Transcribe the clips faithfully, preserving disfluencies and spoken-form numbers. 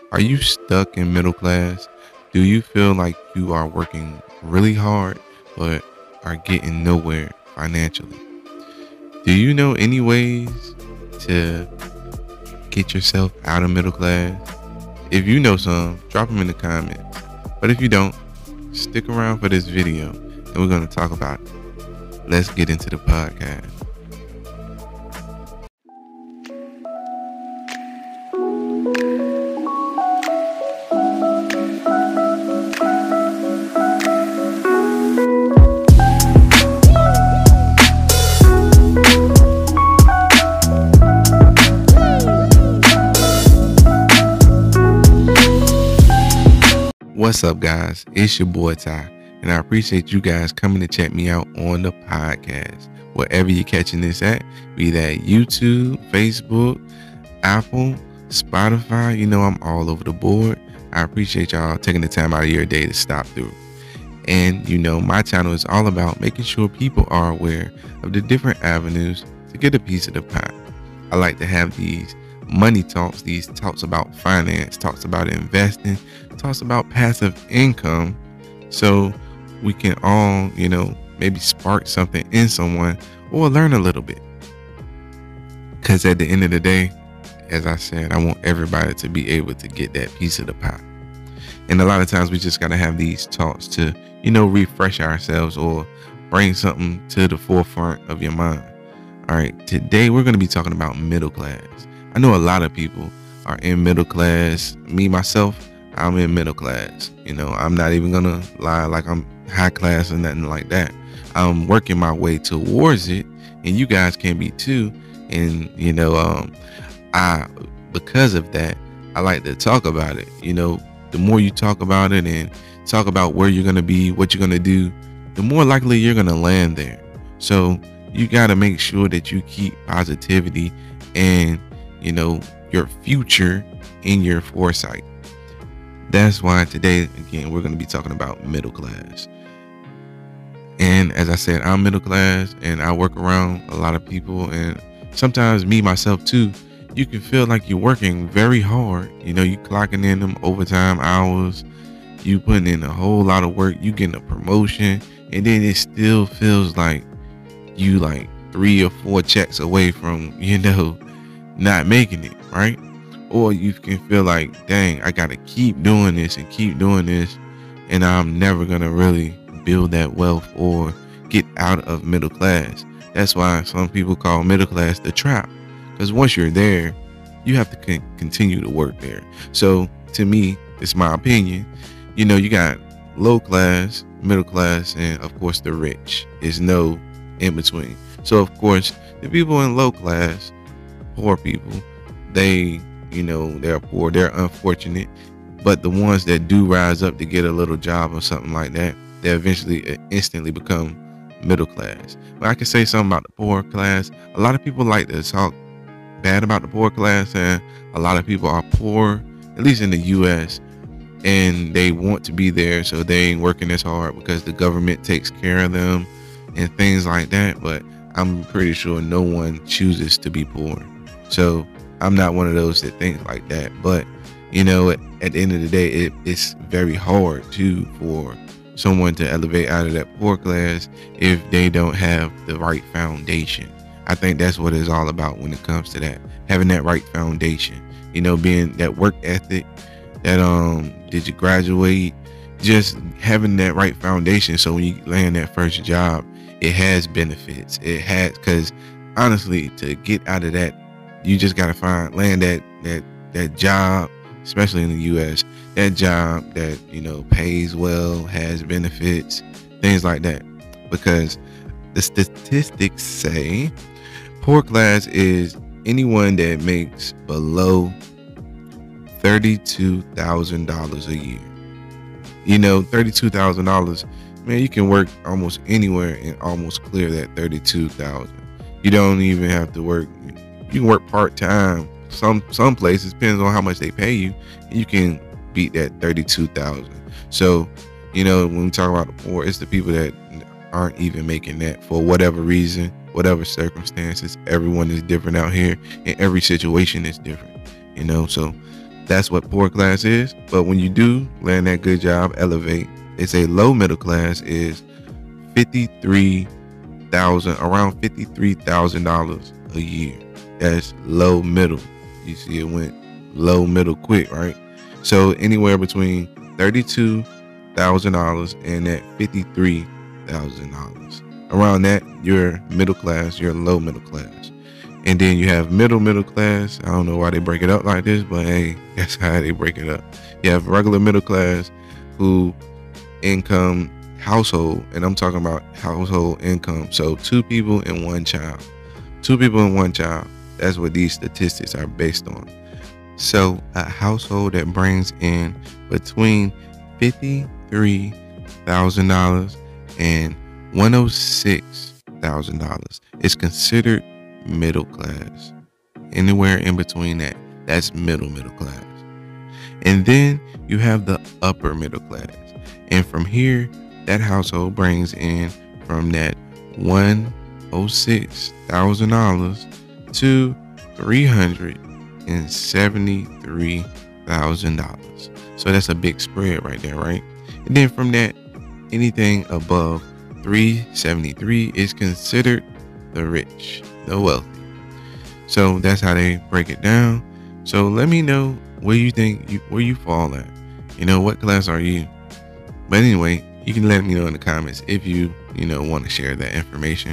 Are you stuck in middle class? Do you feel like you are working really hard but are getting nowhere financially? Do you know any ways to get yourself out of middle class? If you know some, drop them in the comments. But if you don't, stick around for this video and we're going to talk about it. Let's get into the podcast. What's up, guys? It's your boy Ty, and I appreciate you guys coming to check me out on the podcast. Wherever you're catching this at, be that YouTube, Facebook, Apple, Spotify, you know I'm all over the board. I appreciate y'all taking the time out of your day to stop through. And you know, my channel is all about making sure people are aware of the different avenues to get a piece of the pie. I like to have these money talks, these talks about finance, talks about investing, talks about passive income, so we can all, you know, maybe spark something in someone or learn a little bit. Because at the end of the day, as I said, I want everybody to be able to get that piece of the pie. And a lot of times we just got to have these talks to, you know, refresh ourselves or bring something to the forefront of your mind. All right, today we're going to be talking about middle class. I know a lot of people are in middle class. Me, myself, I'm in middle class. You know, I'm not even going to lie like I'm high class or nothing like that. I'm working my way towards it, and you guys can be too. And, you know, um, I, because of that, I like to talk about it. You know, the more you talk about it and talk about where you're going to be, what you're going to do, the more likely you're going to land there. So you got to make sure that you keep positivity and, you know, your future in your foresight. That's why today, again, we're going to be talking about middle class. And as I said, I'm middle class and I work around a lot of people, and sometimes me, myself too, you can feel like you're working very hard. You know, you clocking in them overtime hours, you putting in a whole lot of work, you getting a promotion, and then it still feels like you like three or four checks away from, you know, not making it, right? Or you can feel like, dang, I gotta keep doing this and keep doing this, and I'm never gonna really build that wealth or get out of middle class. That's why some people call middle class the trap, because once you're there, you have to con- continue to work there. So to me, it's my opinion, you know, you got low class, middle class, and of course the rich. There's no in between. So of course, the people in low class, poor people, they, you know, they're poor, they're unfortunate, but the ones that do rise up to get a little job or something like that, they eventually uh, instantly become middle class. But I can say something about the poor class. A lot of people like to talk bad about the poor class, and a lot of people are poor, at least in the U S, and they want to be there, so they ain't working as hard because the government takes care of them and things like that. But I'm pretty sure no one chooses to be poor. So I'm not one of those that think like that. But, you know, at, at the end of the day, it, it's very hard too for someone to elevate out of that poor class if they don't have the right foundation. I think that's what it's all about when it comes to that, having that right foundation, you know, being that work ethic, that um did you graduate, just having that right foundation. So when you land that first job, it has benefits. It has, because honestly, to get out of that, you just got to find land that that that job, especially in the U S, that job that, you know, pays well, has benefits, things like that. Because the statistics say poor class is anyone that makes below thirty-two thousand dollars a year. You know, thirty-two thousand dollars, man, you can work almost anywhere and almost clear that thirty-two thousand dollars. You don't even have to work. You can work part-time. Some some places, depends on how much they pay you, you can beat that thirty-two thousand dollars. So, you know, when we talk about the poor, it's the people that aren't even making that for whatever reason, whatever circumstances. Everyone is different out here, and every situation is different, you know. So That's what poor class is. But when you do land that good job, elevate, they say low middle class is fifty-three thousand, around fifty-three thousand dollars a year. That's low middle. You see, it went low middle quick, right? So anywhere between thirty-two thousand dollars and that fifty-three thousand dollars. Around that, you're middle class, you're low middle class. And then you have middle middle class. I don't know why they break it up like this, but hey, that's how they break it up. You have regular middle class who income household, and I'm talking about household income. So two people and one child. Two people and one child. That's what these statistics are based on. So a household that brings in between fifty-three thousand dollars and one hundred six thousand dollars is considered middle class. Anywhere in between that, that's middle middle class. And then you have the upper middle class. And from here, that household brings in from that one hundred six thousand dollars to three hundred seventy-three thousand dollars. So that's a big spread right there, right? And then from that, anything above three hundred seventy-three thousand is considered the rich, the wealthy. So that's how they break it down. So let me know where you think you where you fall at. You know, what class are you? But anyway, you can let me know in the comments if you, you know, want to share that information.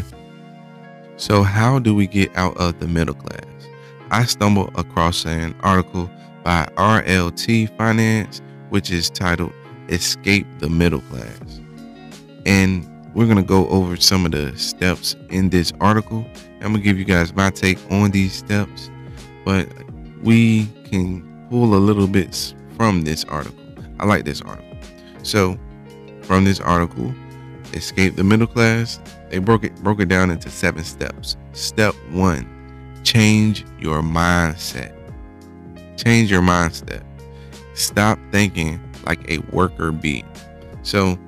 So how do we get out of the middle class? I stumbled across an article by R L T Finance, which is titled Escape the Middle Class. And we're going to go over some of the steps in this article. I'm going to give you guys my take on these steps, but we can pull a little bit from this article. I like this article. So from this article, Escape the Middle Class, they broke it broke it down into seven steps. Step one, change your mindset. Change your mindset. Stop thinking like a worker bee. So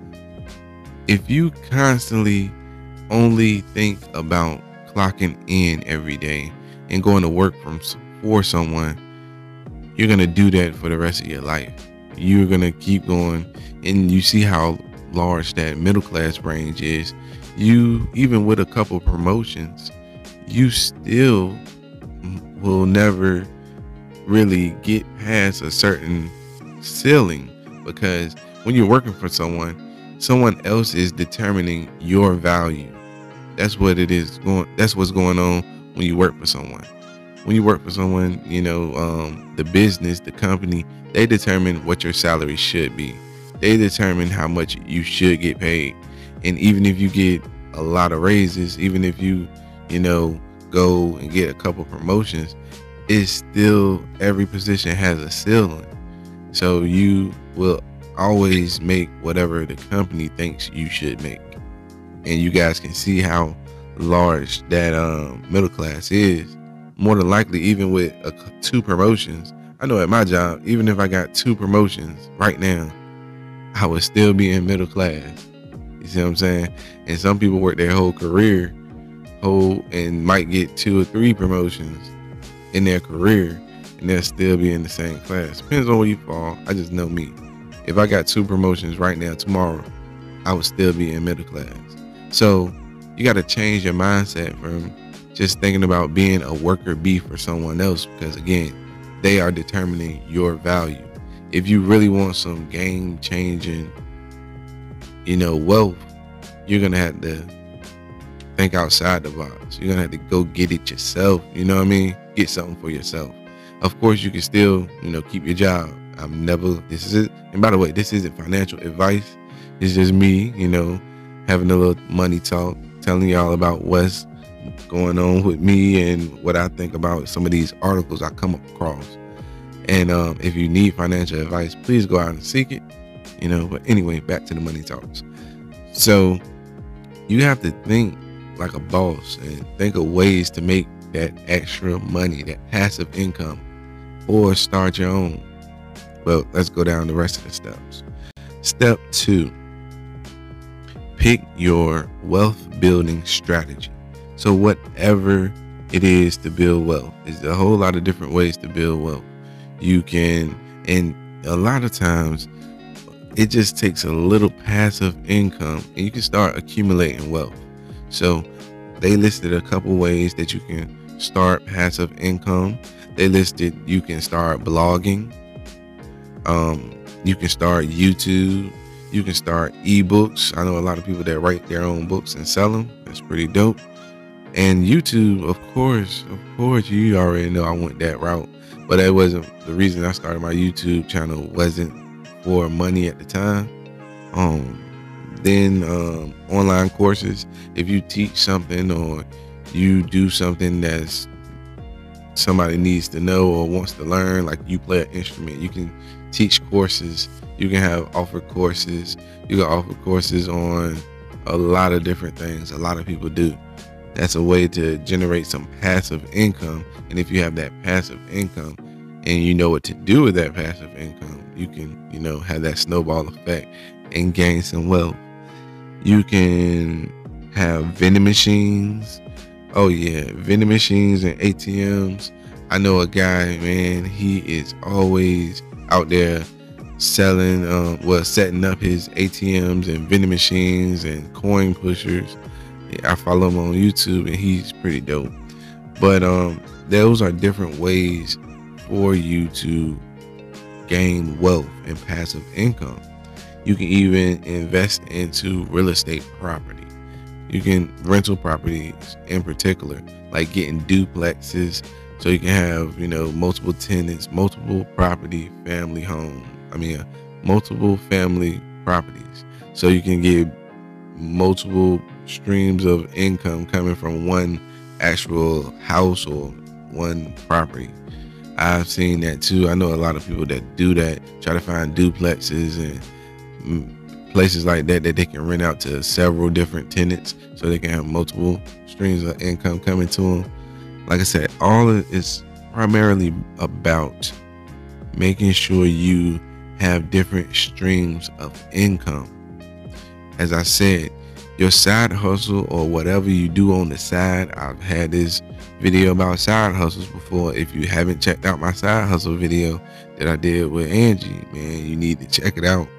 if you constantly only think about clocking in every day and going to work from for someone, you're going to do that for the rest of your life. You're going to keep going, and you see how large that middle class range is. You, even with a couple promotions, you still will never really get past a certain ceiling, because when you're working for someone, someone else is determining your value. That's what it is going. That's what's going on when you work for someone. When you work for someone, you know, um, the business, the company, they determine what your salary should be. They determine how much you should get paid. And even if you get a lot of raises, even if you, you know, go and get a couple promotions, it's still, every position has a ceiling. So you will always make whatever the company thinks you should make. And you guys can see how large that um, middle class is. More than likely, even with a, two promotions, I know at my job, even if I got two promotions right now, I would still be in middle class. You see what I'm saying? And some people work their whole career, whole and might get two or three promotions in their career, and they'll still be in the same class. Depends on where you fall. I just know me. If I got two promotions right now, tomorrow, I would still be in middle class. So you got to change your mindset from just thinking about being a worker bee for someone else, because again, they are determining your value. If you really want some game changing, you know, wealth, you're going to have to think outside the box. You're going to have to go get it yourself. You know what I mean? Get something for yourself. Of course, you can still, you know, keep your job. I'm never, this is it. And by the way, this isn't financial advice. It's just me, you know, having a little money talk, telling y'all about what's going on with me and what I think about some of these articles I come across. And um, if you need financial advice, please go out and seek it, you know. But anyway, back to the money talks. So you have to think like a boss and think of ways to make that extra money, that passive income, or start your own. Well, let's go down the rest of the steps. Step two, pick your wealth building strategy. So whatever it is to build wealth, there's a whole lot of different ways to build wealth. You can, and a lot of times it just takes a little passive income and you can start accumulating wealth. So they listed a couple ways that you can start passive income. They listed you can start blogging, um, you can start YouTube, you can start ebooks. I know a lot of people that write their own books and sell them. That's pretty dope. And YouTube, of course, of course, you already know I went that route. But that wasn't the reason I started my YouTube channel. Wasn't for money at the time. Um, then um, online courses. If you teach something or you do something that's somebody needs to know or wants to learn, like you play an instrument, you can teach courses. You can have offer courses. You can offer courses on a lot of different things. A lot of people do. That's a way to generate some passive income. And if you have that passive income and you know what to do with that passive income, you can, you know, have that snowball effect and gain some wealth. You can have vending machines. Oh yeah, vending machines and A T Ms. I know a guy, man, he is always out there selling, um, well, setting up his A T Ms and vending machines and coin pushers. I follow him on YouTube and he's pretty dope. But um, those are different ways for you to gain wealth and passive income. You can even invest into real estate property. You can rental properties in particular, like getting duplexes, so you can have, you know, multiple tenants, multiple property, family home. I mean, uh, multiple family properties, so you can get multiple streams of income coming from one actual house or one property. I've seen that too. I know a lot of people that do that, try to find duplexes and places like that that they can rent out to several different tenants so they can have multiple streams of income coming to them. Like I said, all of it is primarily about making sure you have different streams of income. As I said, your side hustle or whatever you do on the side, I've had this video about side hustles before. If you haven't checked out my side hustle video that I did with Angie, man, you need to check it out.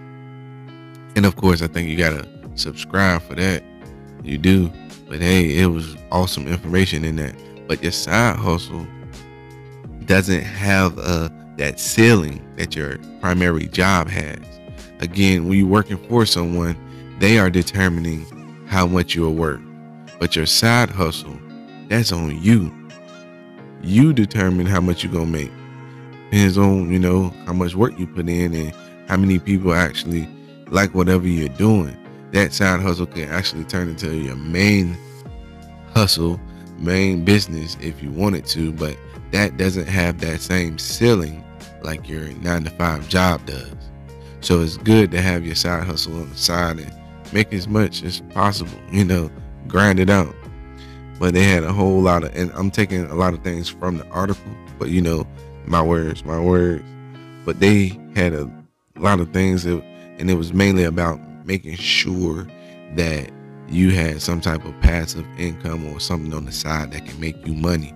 And of course, I think you gotta subscribe for that. You do. But hey, it was awesome information in that. But your side hustle doesn't have uh, that ceiling that your primary job has. Again, when you're working for someone, they are determining how much you'll work. But your side hustle, that's on you. You determine how much you're gonna make. Depends on, you know, how much work you put in and how many people actually like whatever you're doing. That side hustle can actually turn into your main hustle, main business if you wanted to, but that doesn't have that same ceiling like your nine to five job does. So it's good to have your side hustle on the side and make as much as possible, you know, grind it out. But they had a whole lot of, and I'm taking a lot of things from the article, but you know, my words, my words. But they had a lot of things that, and it was mainly about making sure that you had some type of passive income or something on the side that can make you money.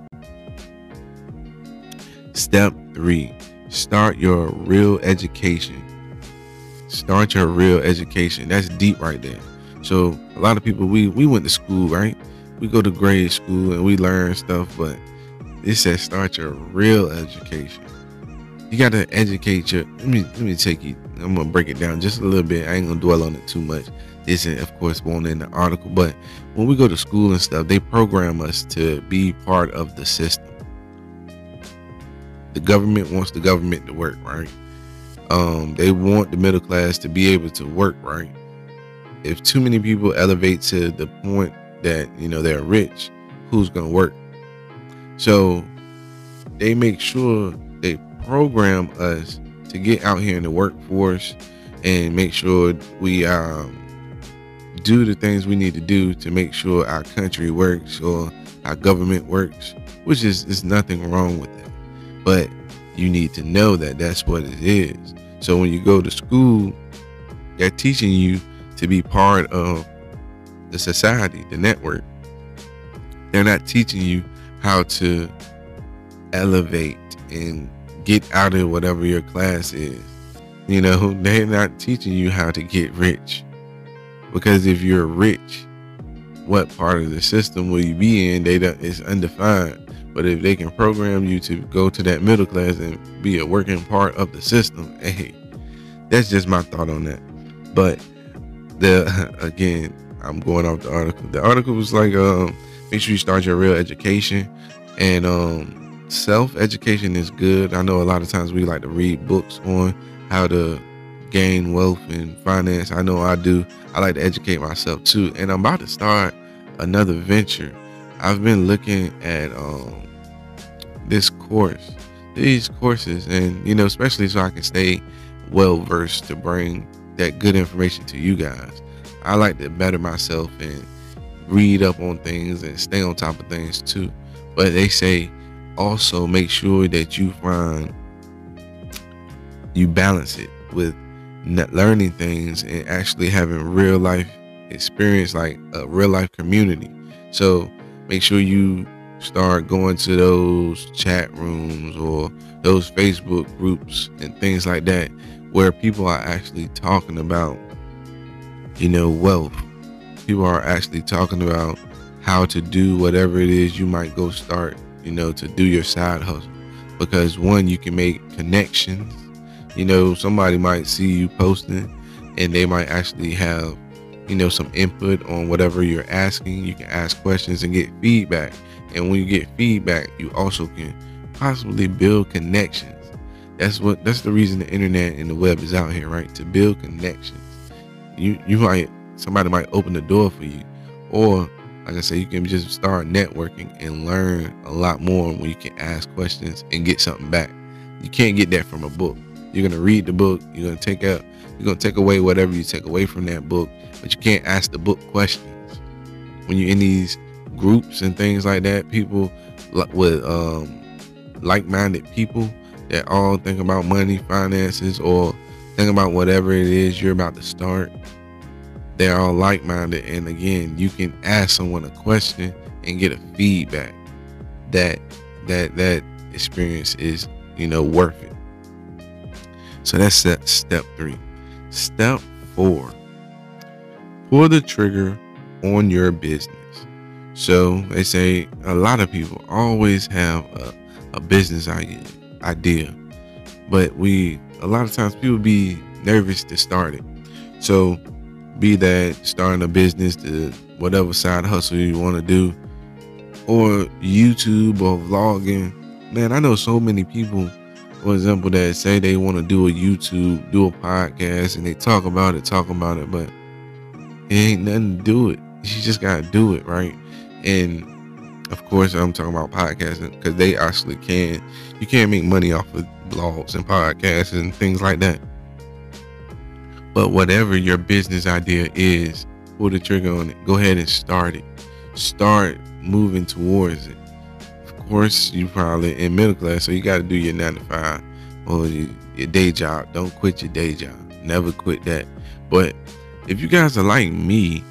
Step three, start your real education. Start your real education. That's deep right there. So a lot of people, we we went to school, right? We go to grade school and we learn stuff, but it says start your real education. You got to educate your, let me let me take you, I'm gonna break it down just a little bit. I ain't gonna dwell on it too much. This is of course won't in the article, but when we go to school and stuff, they program us to be part of the system. The government wants the government to work, right? Um, they want the middle class to be able to work, right? If too many people elevate to the point that, you know, they're rich, who's gonna work? So they make sure they program us to get out here in the workforce and make sure we um, do the things we need to do to make sure our country works or our government works, which is, is nothing wrong with that. But you need to know that that's what it is. So when you go to school, they're teaching you to be part of the society, the network. They're not teaching you how to elevate and get out of whatever your class is. You know, they're not teaching you how to get rich, because if you're rich, what part of the system will you be in? They don't, it's undefined. But if they can program you to go to that middle class and be a working part of the system, hey, that's just my thought on that. But the again, I'm going off the article. The article was like, um, make sure you start your real education, and um, self-education is good. I know a lot of times we like to read books on how to gain wealth and finance. I know I do. I like to educate myself too. And I'm about to start another venture. I've been looking at um, this course, these courses, and you know, especially so I can stay well versed to bring that good information to you guys. I like to better myself and read up on things and stay on top of things too. But they say also make sure that you find you balance it with not learning things and actually having real life experience, like a real life community. So make sure you start going to those chat rooms or those Facebook groups and things like that, where people are actually talking about, you know, wealth. People are actually talking about how to do whatever it is you might go start, you know, to do your side hustle. Because one, you can make connections. You know, somebody might see you posting and they might actually have, you know, some input on whatever you're asking. You can ask questions and get feedback. And when you get feedback, you also can possibly build connections. That's what that's the reason the internet and the web is out here, right? To build connections. You you might somebody might open the door for you, or like I said, you can just start networking and learn a lot more when you can ask questions and get something back. You can't get that from a book. You're gonna read the book. You're gonna take out. You're gonna take away whatever you take away from that book, but you can't ask the book questions. When you're in these groups and things like that, people with um, like-minded people that all think about money, finances, or think about whatever it is you're about to start. They're all like-minded, and again, you can ask someone a question and get a feedback. That that that experience is, you know, worth it. So that's step three. Step four, pull the trigger on your business. So they say a lot of people always have a, a business idea, idea, but we, a lot of times people be nervous to start it. So be that starting a business, to whatever side hustle you want to do, or YouTube or vlogging. Man, I know so many people, for example, that say they want to do a YouTube, do a podcast, and they talk about it, talk about it, but it ain't nothing to do it. You just gotta do it, right? And of course, I'm talking about podcasting because they actually can. You can't make money off of blogs and podcasts and things like that. But whatever your business idea is, pull the trigger on it. Go ahead and start it. Start moving towards it. Of course, you probably in middle class, so you got to do your nine to five or your, your day job. Don't quit your day job. Never quit that. But if you guys are like me,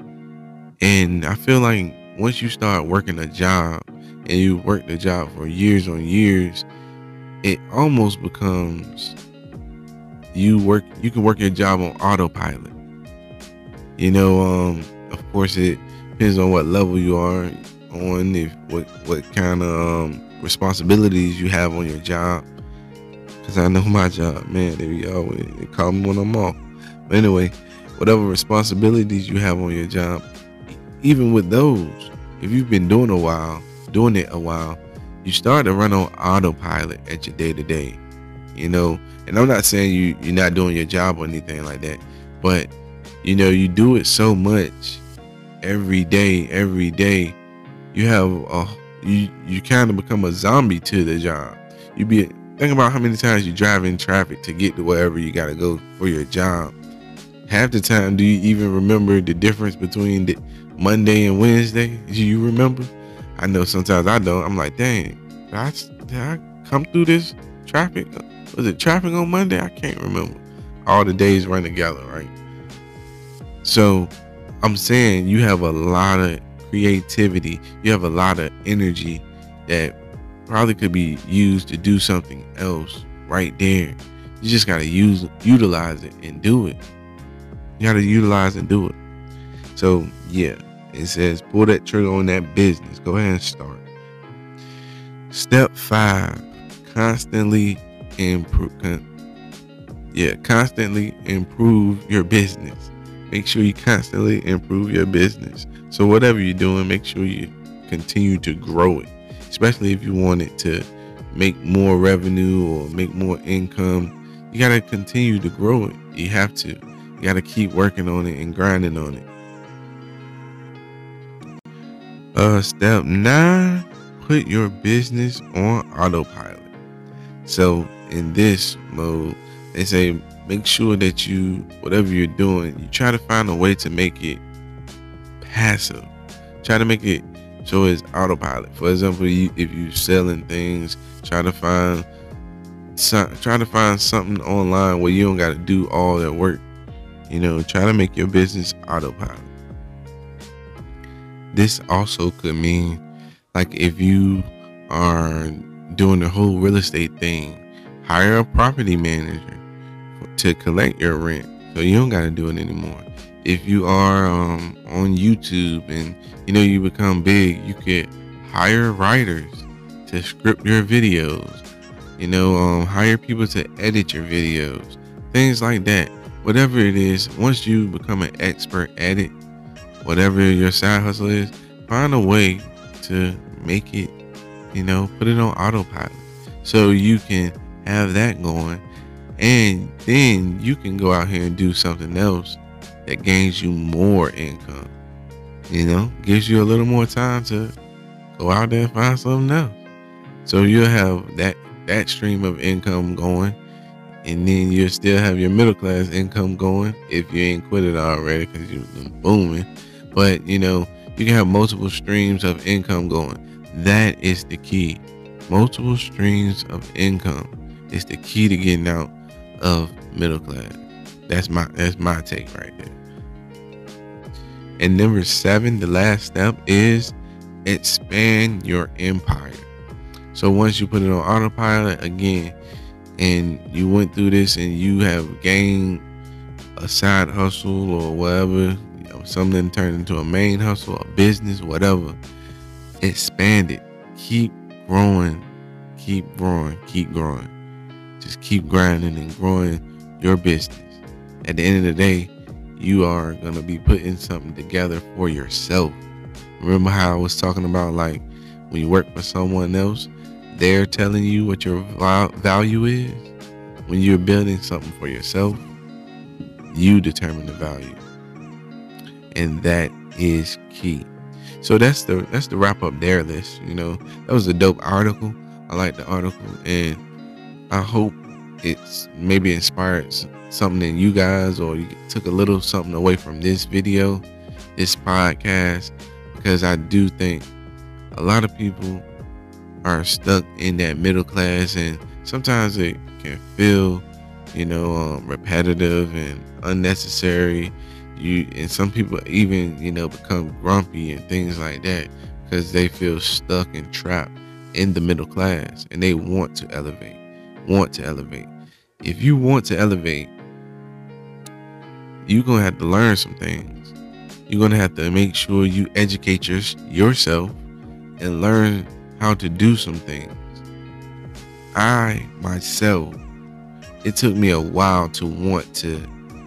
and I feel like once you start working a job and you work the job for years on years, it almost becomes you work. You can work your job on autopilot. You know, um, of course, it depends on what level you are on, if what what kind of um, responsibilities you have on your job. Because I know my job, man, they be always they call me when I'm off. But anyway, whatever responsibilities you have on your job, even with those, if you've been doing a while, doing it a while, you start to run on autopilot at your day to day. You know, and I'm not saying you you're not doing your job or anything like that, but you know, you do it so much every day, every day. You have a you you kind of become a zombie to the job. You be think about how many times you drive in traffic to get to wherever you got to go for your job. Half the time, do you even remember the difference between the Monday and Wednesday? Do you remember? I know sometimes I don't. I'm like, dang, did I, did I come through this traffic? Was it traffic on Monday? I can't remember. All the days run together, right? So I'm saying you have a lot of creativity. You have a lot of energy that probably could be used to do something else right there. You just got to use, utilize it and do it. You got to utilize and do it. So yeah, it says pull that trigger on that business. Go ahead and start. Step five, constantly improve. Yeah, constantly improve your business. Make sure you constantly improve your business. So whatever you're doing, make sure you continue to grow it, especially if you want it to make more revenue or make more income. You got to continue to grow it. You have to. You got to keep working on it and grinding on it. Uh, step nine, put your business on autopilot. So in this mode, they say make sure that you, whatever you're doing, you try to find a way to make it passive. Try to make it so it's autopilot. For example, you, if you're selling things, try to find some, try to find something online where you don't got to do all that work. You know, try to make your business autopilot. This also could mean, like, if you are doing the whole real estate thing, hire a property manager to collect your rent, so you don't got to do it anymore. If you are um, on YouTube and you know you become big, you could hire writers to script your videos. You know, um, hire people to edit your videos, things like that. Whatever it is, once you become an expert at it, whatever your side hustle is, find a way to make it, you know, put it on autopilot so you can have that going, and then you can go out here and do something else that gains you more income. You know, gives you a little more time to go out there and find something else. So you'll have that that stream of income going, and then you'll still have your middle class income going if you ain't quit it already because you've been booming. But you know, you can have multiple streams of income going. That is the key. Multiple streams of income is the key to getting out of middle class. That's my that's my take right there. And number seven, the last step, is expand your empire. So once you put it on autopilot again, and you went through this and you have gained a side hustle or whatever, you know, something turned into a main hustle, a business, whatever, expand it. Keep growing, keep growing, keep growing. Just keep grinding and growing your business. At the end of the day, you are going to be putting something together for yourself. Remember how I was talking about, like, when you work for someone else, they're telling you what your value is. When you're building something for yourself, you determine the value. And that is key. So that's the that's the wrap up their list. You know, that was a dope article. I like the article, and I hope it's maybe inspired something in you guys, or you took a little something away from this video, this podcast, because I do think a lot of people are stuck in that middle class, and sometimes it can feel, you know, um, repetitive and unnecessary. You and some people even, you know, become grumpy and things like that because they feel stuck and trapped in the middle class, and they want to elevate, want to elevate. If you want to elevate, you're gonna have to learn some things. You're gonna have to make sure you educate your, yourself and learn how to do some things. I myself, it took me a while to want to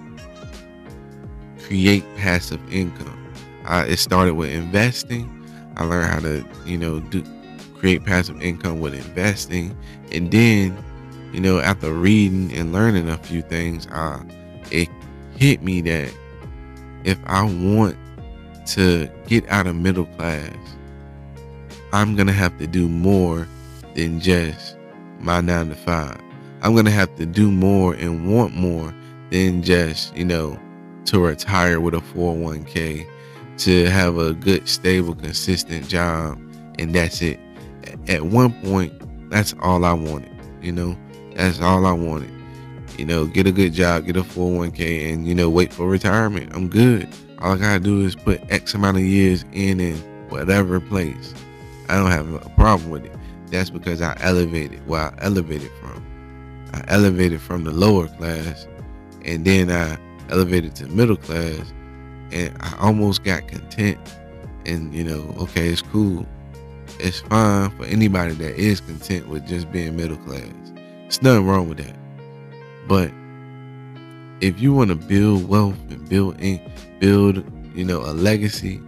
create passive income. I, it started with investing. I learned how to, you know, do create passive income with investing, and then, you know, after reading and learning a few things, uh, it hit me that if I want to get out of middle class, I'm gonna have to do more than just my nine to five. I'm gonna have to do more and want more than just, you know, to retire with a four oh one k, to have a good, stable, consistent job, and that's it. At one point, that's all I wanted. You know, that's all I wanted. You know, get a good job, get a four oh one k, and, you know, wait for retirement. I'm good. All I gotta do is put X amount of years in in whatever place. I don't have a problem with it. that's because I elevated where I elevated from. I elevated from the lower class, and then I elevated to middle class, and I almost got content. And you know, okay, it's cool. It's fine for anybody that is content with just being middle class. There's nothing wrong with that. But if you want to build wealth and build in, build, you know, a legacy,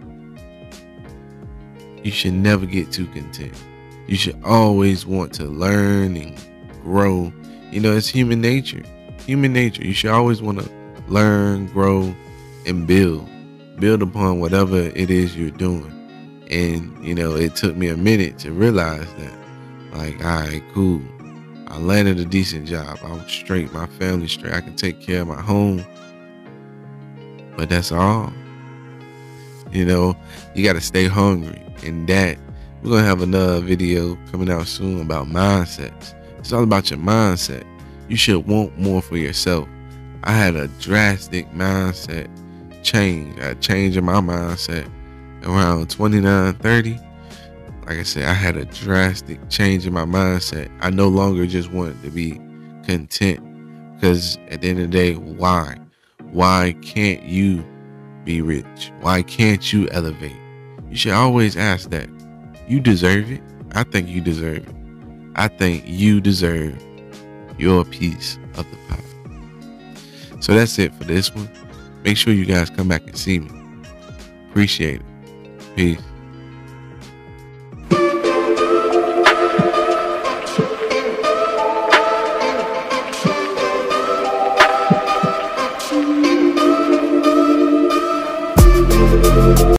you should never get too content. You should always want to learn and grow. You know, it's human nature. Human nature. You should always want to learn, grow, and build. Build upon whatever it is you're doing. And, you know, it took me a minute to realize that. Like, all right, cool. I landed a decent job. I was straight. My family's straight. I can take care of my home. But that's all. You know, you got to stay hungry. And that, we're going to have another video coming out soon about mindsets. It's all about your mindset. You should want more for yourself. I had a drastic mindset change. A change in my mindset around twenty-nine, thirty. Like I said, I had a drastic change in my mindset. I no longer just wanted to be content. Because at the end of the day, why? Why can't you be rich? Why can't you elevate? You should always ask that. You deserve it. I think you deserve it. I think you deserve your piece of the pie. So that's it for this one. Make sure you guys come back and see me. Appreciate it. Peace.